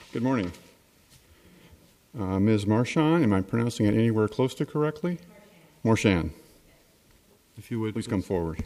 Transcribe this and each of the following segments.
Good morning. Ms. Marchand, am I pronouncing it anywhere close to correctly? Marchand. If you would, please come forward.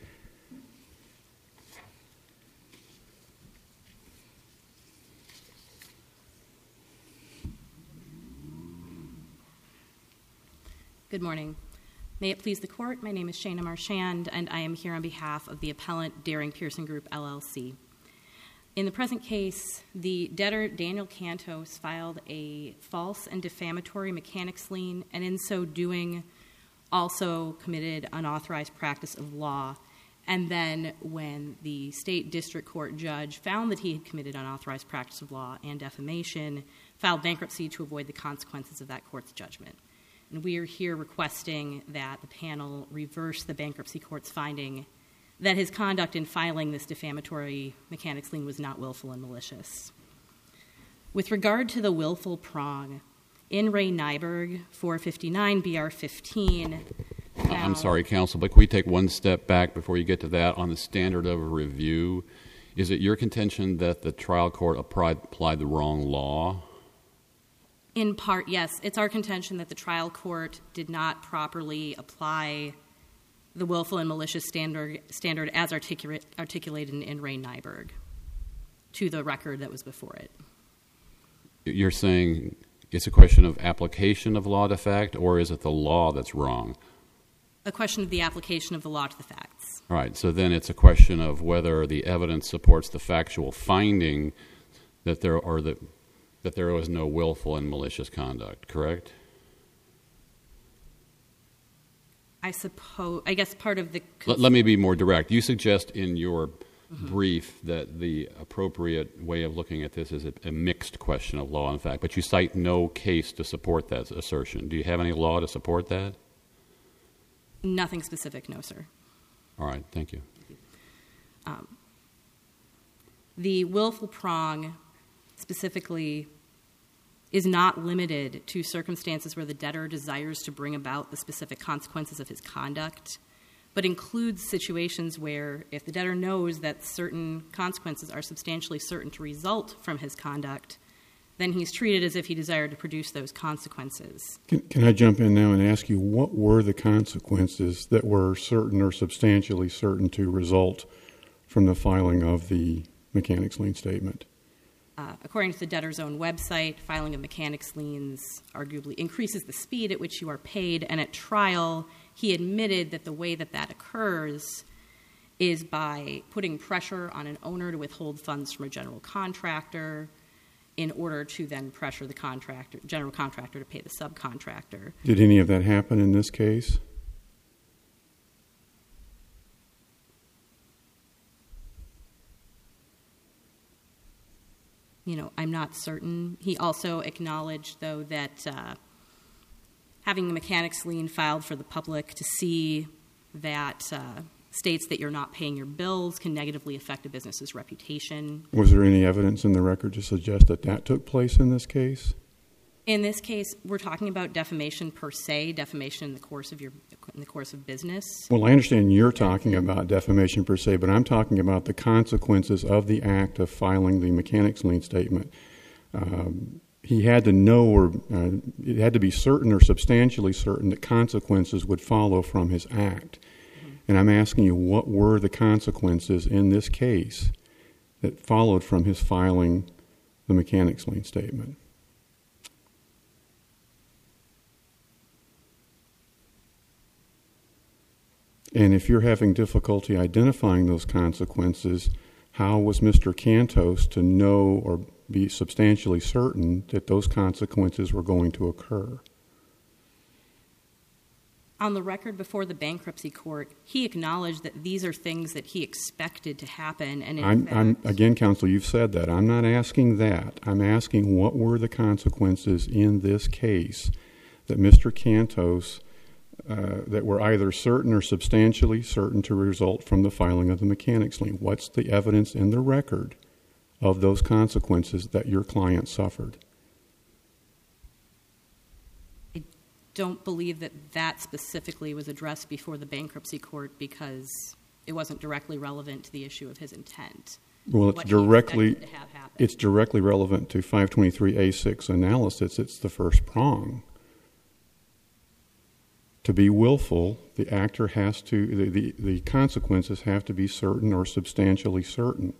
Good morning. May it please the Court, my name is Shana Marchand, and I am here on behalf of the appellant Daring Pearson Group, LLC. In the present case, the debtor, Daniel Cantos, filed a false and defamatory mechanics lien, and in so doing, also committed unauthorized practice of law. And then when the state district court judge found that he had committed unauthorized practice of law and defamation, filed bankruptcy to avoid the consequences of that court's judgment. And we are here requesting that the panel reverse the bankruptcy court's finding that his conduct in filing this defamatory mechanics lien was not willful and malicious. With regard to the willful prong, in Ray Nyberg, 459 BR 15. I'm sorry, counsel, but can we take one step back before you get to that on the standard of review? Is it your contention that the trial court applied the wrong law? In part, yes. It's our contention that the trial court did not properly apply the willful and malicious standard as articulated in Ray Nyberg to the record that was before it. You're saying it's a question of application of law to fact, or is it the law that's wrong? A question of the application of the law to the facts. All right, so then it's a question of whether the evidence supports the factual finding that there was no willful and malicious conduct, correct? I guess part of the... Let me be more direct. You suggest in your brief that the appropriate way of looking at this is a mixed question of law and fact, but you cite no case to support that assertion. Do you have any law to support that? Nothing specific, no, sir. All right, thank you. The willful prong specifically is not limited to circumstances where the debtor desires to bring about the specific consequences of his conduct, but includes situations where if the debtor knows that certain consequences are substantially certain to result from his conduct, then he's treated as if he desired to produce those consequences. Can I jump in now and ask you, what were the consequences that were certain or substantially certain to result from the filing of the mechanics lien statement? According to the debtor's own website, filing of mechanics liens arguably increases the speed at which you are paid, and at trial, he admitted that the way that occurs is by putting pressure on an owner to withhold funds from a general contractor in order to then pressure the general contractor to pay the subcontractor. Did any of that happen in this case? I'm not certain. He also acknowledged, though, that having a mechanics lien filed for the public to see that states that you're not paying your bills can negatively affect a business's reputation. Was there any evidence in the record to suggest that that took place in this case? In this case, we're talking about defamation per se, defamation in the course of business. Well, I understand you're talking about defamation per se, but I'm talking about the consequences of the act of filing the mechanics lien statement. He had to know, or it had to be certain or substantially certain that consequences would follow from his act. And I'm asking you, what were the consequences in this case that followed from his filing the mechanics lien statement? And if you're having difficulty identifying those consequences, how was Mr. Cantos to know or be substantially certain that those consequences were going to occur? On the record before the bankruptcy court, he acknowledged that these are things that he expected to happen. And again, counsel, you've said that. I'm not asking that. I'm asking what were the consequences in this case that Mr. Cantos that were either certain or substantially certain to result from the filing of the mechanics lien. What's the evidence in the record of those consequences that your client suffered? I don't believe that specifically was addressed before the bankruptcy court because it wasn't directly relevant to the issue of his intent. Well, it's directly... To have happen. It's directly relevant to 523A6 analysis. It's the first prong. To be willful, the actor has to, the consequences have to be certain or substantially certain.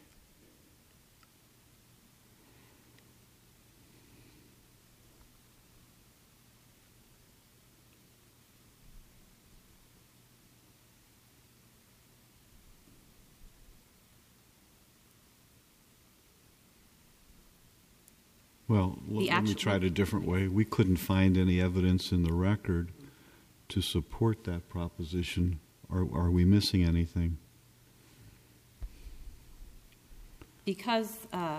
Well, let me try it a different way. We couldn't find any evidence in the record to support that proposition. Are we missing anything? Because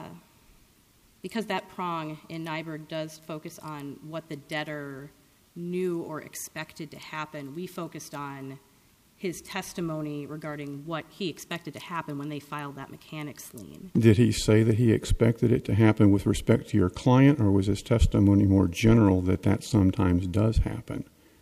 that prong in Nyberg does focus on what the debtor knew or expected to happen, we focused on his testimony regarding what he expected to happen when they filed that mechanics lien. Did he say that he expected it to happen with respect to your client, or was his testimony more general that sometimes does happen?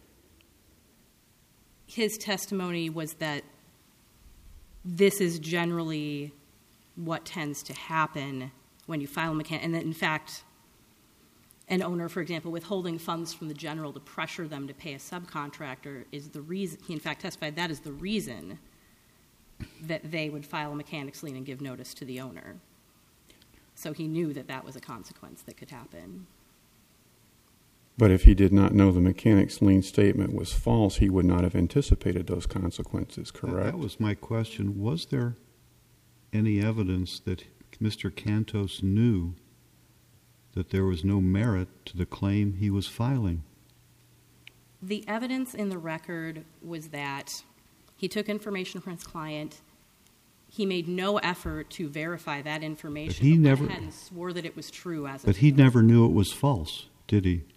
His testimony was that this is generally what tends to happen when you file a mechanic, and that in fact, an owner, for example, withholding funds from the general to pressure them to pay a subcontractor is the reason, he in fact testified that is the reason that they would file a mechanics lien and give notice to the owner. So he knew that that was a consequence that could happen. But if he did not know the mechanics lien statement was false, he would not have anticipated those consequences, correct? That was my question. Was there any evidence that Mr. Cantos knew that there was no merit to the claim he was filing? The evidence in the record was that he took information from his client. He made no effort to verify that information. But he never and swore that it was true as. But he never knew it was false, did he?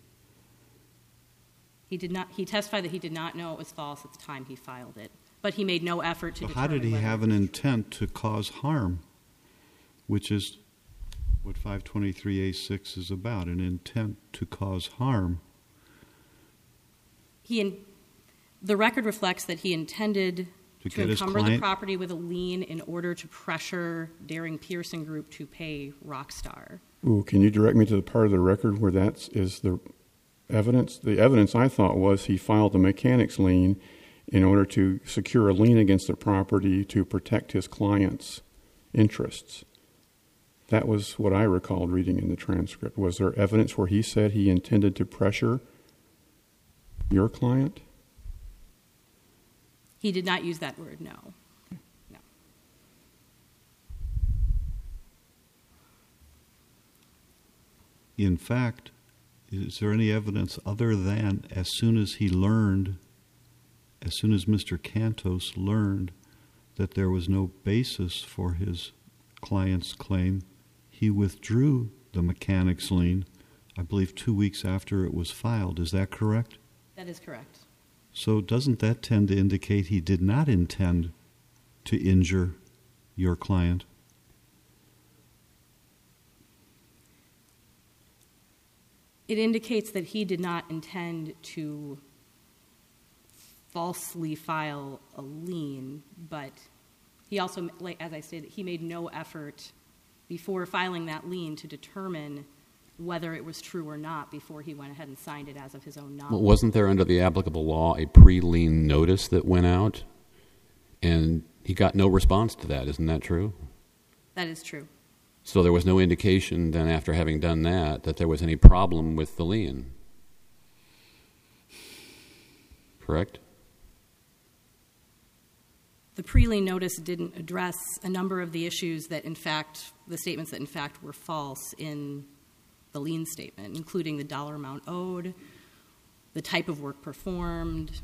He did not. He testified that he did not know it was false at the time he filed it. But he made no effort to. So how did he have an intent to cause harm, which is what 523A6 is about, an intent to cause harm? The record reflects that he intended to encumber the property with a lien in order to pressure Daring Pearson Group to pay Rockstar. Ooh, can you direct me to the part of the record where that is the evidence? The evidence I thought was he filed a mechanics lien in order to secure a lien against the property to protect his client's interests. That was what I recalled reading in the transcript. Was there evidence where he said he intended to pressure your client? He did not use that word, no. No. In fact, is there any evidence other than as soon as Mr. Cantos learned that there was no basis for his client's claim, he withdrew the mechanics lien, I believe 2 weeks after it was filed. Is that correct? That is correct. So doesn't that tend to indicate he did not intend to injure your client? It indicates that he did not intend to falsely file a lien, but he also, as I stated, he made no effort before filing that lien to determine whether it was true or not before he went ahead and signed it as of his own knowledge. Well, wasn't there under the applicable law a pre-lien notice that went out? And he got no response to that. Isn't that true? That is true. So there was no indication then after having done that there was any problem with the lien. Correct? The pre-lien notice didn't address a number of the issues that, in fact, the statements that, in fact, were false in the lien statement, including the dollar amount owed, the type of work performed.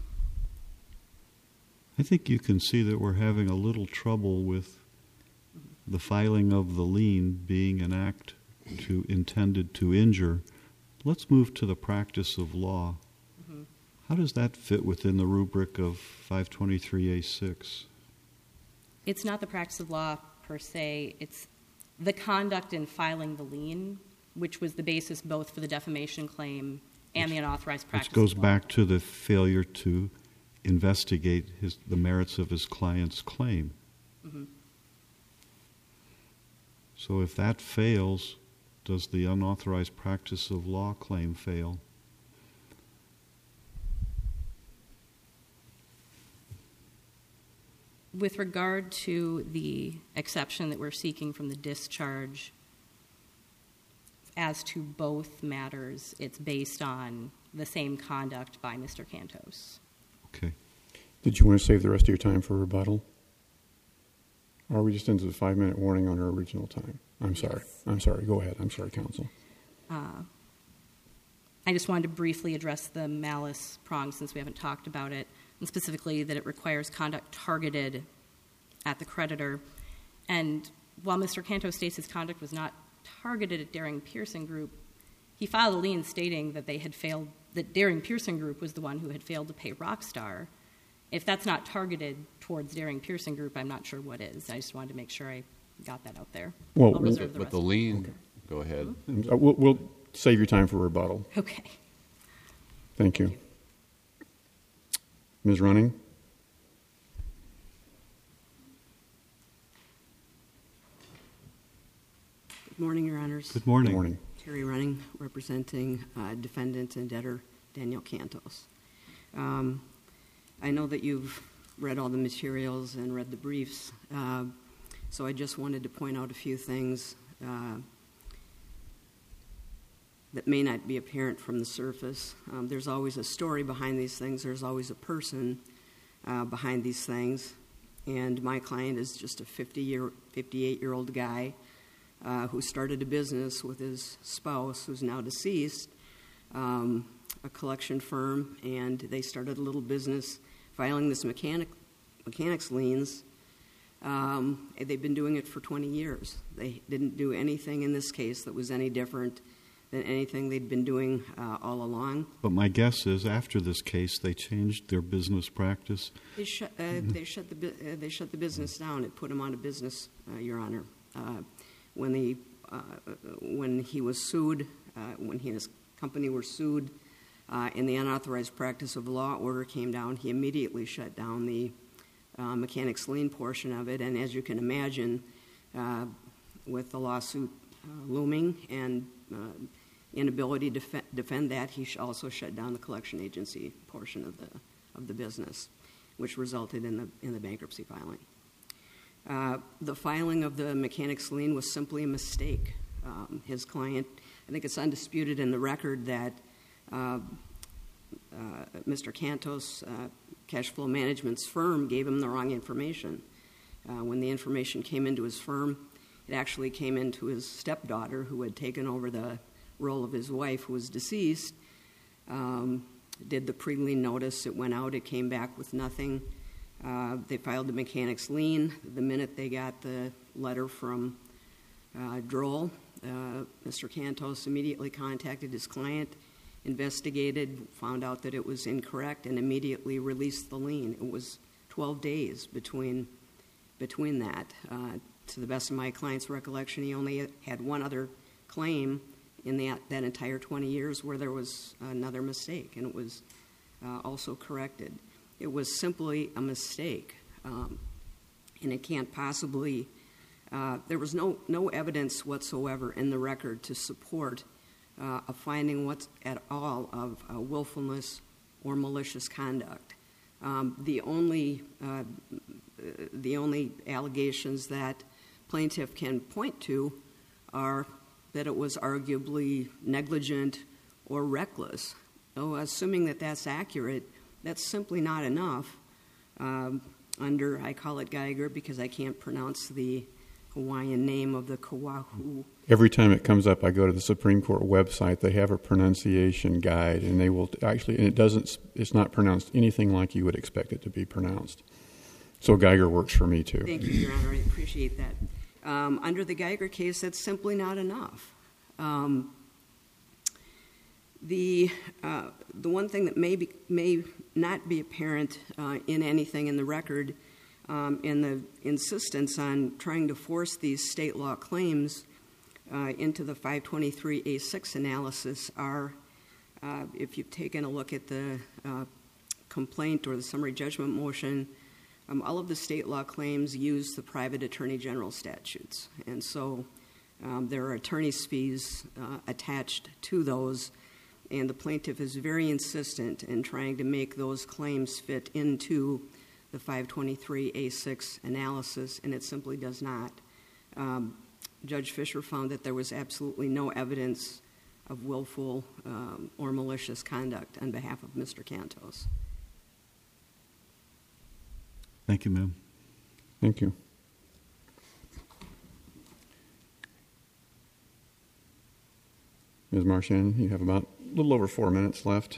I think you can see that we're having a little trouble with the filing of the lien being an act intended to injure. Let's move to the practice of law. Mm-hmm. How does that fit within the rubric of 523A6? It's not the practice of law per se. It's the conduct in filing the lien, which was the basis both for the defamation claim and the unauthorized practice of law. Which goes back to the failure to investigate the merits of his client's claim. Mm-hmm. So if that fails, does the unauthorized practice of law claim fail? With regard to the exception that we're seeking from the discharge, as to both matters, it's based on the same conduct by Mr. Cantos. Okay. Did you want to save the rest of your time for rebuttal? Or are we just into the 5-minute warning on our original time? I'm sorry. I'm sorry. Go ahead. I'm sorry, counsel. I just wanted to briefly address the malice prong since we haven't talked about it, and specifically that it requires conduct targeted at the creditor. And while Mr. Cantos states his conduct was not targeted at Daring Pearson Group, he filed a lien stating that that Daring Pearson Group was the one who had failed to pay Rockstar. If that's not targeted towards Daring Pearson Group, I'm not sure what is. I just wanted to make sure I got that out there. Well, I'll reserve the With rest. the lien, go ahead. We'll save your time for rebuttal. Okay. Thank you. Ms. Running? Good morning, Your Honors. Good morning. Good morning. Terry Running, representing defendant and debtor Daniel Cantos. I know that you've read all the materials and read the briefs, so I just wanted to point out a few things that may not be apparent from the surface. There's always a story behind these things. There's always a person behind these things. And my client is just a 58-year-old guy who started a business with his spouse, who's now deceased, a collection firm, and they started a little business filing this mechanics liens. They've been doing it for 20 years. They didn't do anything in this case that was any different than anything they'd been doing all along. But my guess is after this case, they changed their business practice. They shut the business down. It put them out of business, Your Honor. When he was sued, when he and his company were sued, and the unauthorized practice of law order came down, he immediately shut down the mechanics lien portion of it. And as you can imagine, with the lawsuit looming and inability to defend that, he also shut down the collection agency portion of the business, which resulted in the bankruptcy filing. The filing of the mechanics lien was simply a mistake. His client, I think it's undisputed in the record that Mr. Cantos, Cash Flow Management's firm, gave him the wrong information. When the information came into his firm, it actually came into his stepdaughter, who had taken over the role of his wife, who was deceased. Did the pre-lien notice, it went out, it came back with nothing. They filed the mechanics lien. The minute they got the letter from Droll, Mr. Cantos immediately contacted his client, investigated, found out that it was incorrect, and immediately released the lien. It was 12 days between that. To the best of my client's recollection, he only had one other claim in that entire 20 years where there was another mistake, and it was also corrected. It was simply a mistake, and it can't possibly. There was no evidence whatsoever in the record to support a finding at all of willfulness or malicious conduct. The only allegations that plaintiff can point to are that it was arguably negligent or reckless. Assuming that that's accurate, that's simply not enough under, I call it Geiger because I can't pronounce the Hawaiian name of the Kauahu. Every time it comes up, I go to the Supreme Court website. They have a pronunciation guide, and they will actually, and it's not pronounced anything like you would expect it to be pronounced. So Geiger works for me too. Thank you, Your Honor. I appreciate that. Under the Geiger case, that's simply not enough. The one thing that may not be apparent in anything in the record, in the insistence on trying to force these state law claims into the 523A6 analysis are, if you've taken a look at the complaint or the summary judgment motion, all of the state law claims use the private attorney general statutes. And so There are attorney's fees attached to those, and the plaintiff is very insistent in trying to make those claims fit into the 523A6 analysis, and it simply does not. Judge Fisher found that there was absolutely no evidence of willful or malicious conduct on behalf of Mr. Cantos. Thank you, ma'am. Thank you. Ms. Marchand, you have about a little over 4 minutes left.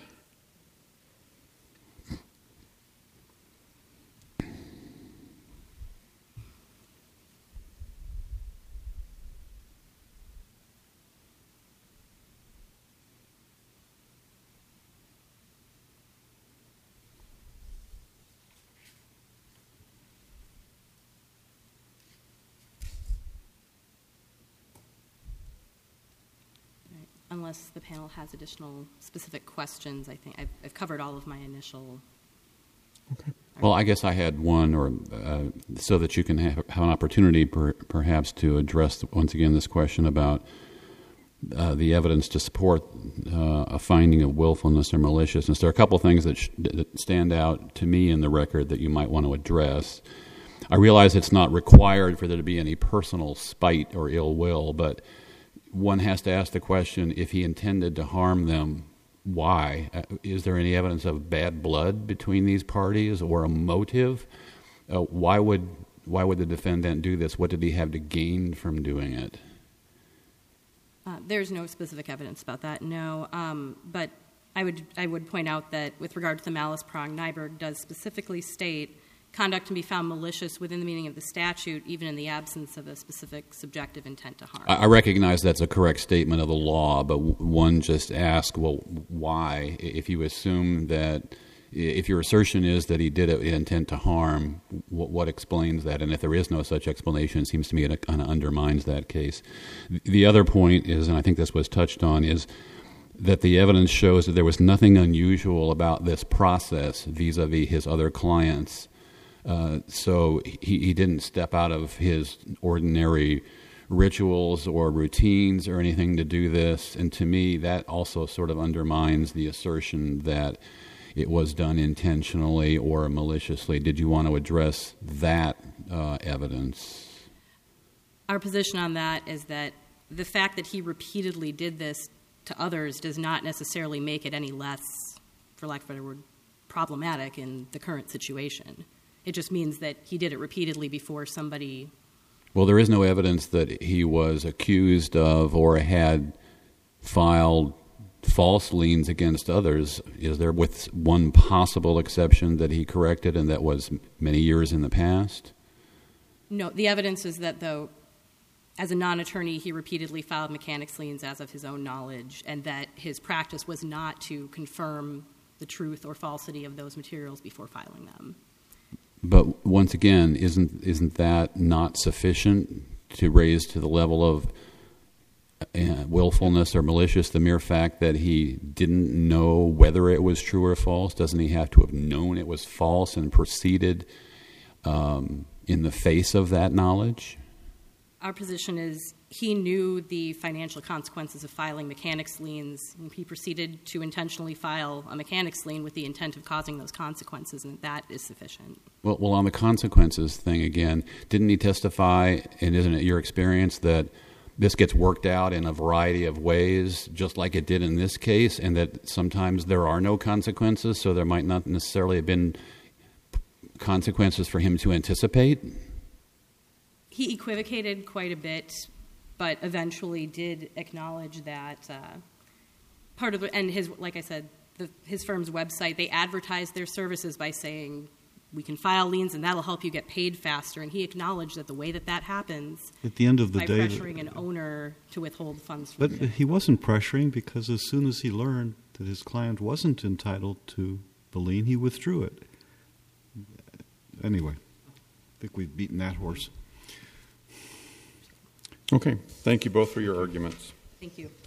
Unless the panel has additional specific questions, I think I've covered all of my initial. Okay. Well, I guess I had one, or so that you can have an opportunity perhaps to address once again this question about the evidence to support a finding of willfulness or maliciousness. There are a couple of things that stand out to me in the record that you might want to address. I realize it's not required for there to be any personal spite or ill will, but one has to ask the question, if he intended to harm them, why? Is there any evidence of bad blood between these parties or a motive? Why would the defendant do this? What did he have to gain from doing it? There's no specific evidence about that, no. But I would point out that with regard to the malice prong, Nyberg does specifically state conduct can be found malicious within the meaning of the statute, even in the absence of a specific subjective intent to harm. I recognize that's a correct statement of the law, but one just asks, well, why? If you assume that, if your assertion is that he did it with intent to harm, what explains that? And if there is no such explanation, it seems to me it kind of undermines that case. The other point is, and I think this was touched on, is that the evidence shows that there was nothing unusual about this process vis-a-vis his other clients. So he didn't step out of his ordinary rituals or routines or anything to do this. And to me, that also sort of undermines the assertion that it was done intentionally or maliciously. Did you want to address that evidence? Our position on that is that the fact that he repeatedly did this to others does not necessarily make it any less, for lack of a better word, problematic in the current situation. It just means that he did it repeatedly before somebody. Well, there is no evidence that he was accused of or had filed false liens against others. Is there, with one possible exception that he corrected, and that was many years in the past? No, the evidence is that, though, as a non-attorney, he repeatedly filed mechanics liens as of his own knowledge, and that his practice was not to confirm the truth or falsity of those materials before filing them. But once again, isn't that not sufficient to raise to the level of willfulness or malicious? The mere fact that he didn't know whether it was true or false, doesn't he have to have known it was false and proceeded in the face of that knowledge? Our position is he knew the financial consequences of filing mechanics liens, and he proceeded to intentionally file a mechanics lien with the intent of causing those consequences, and that is sufficient. Well, on the consequences thing again, didn't he testify, and isn't it your experience, that this gets worked out in a variety of ways, just like it did in this case, and that sometimes there are no consequences, so there might not necessarily have been consequences for him to anticipate? He equivocated quite a bit, but eventually did acknowledge that part of it, and his, like I said, his firm's website, they advertise their services by saying, we can file liens and that'll help you get paid faster. And he acknowledged that the way that happens at the end of the by day, pressuring an owner to withhold funds from but him. He wasn't pressuring, because as soon as he learned that his client wasn't entitled to the lien, he withdrew it. Anyway, I think we've beaten that horse. Okay. Thank you both for your arguments. Thank you.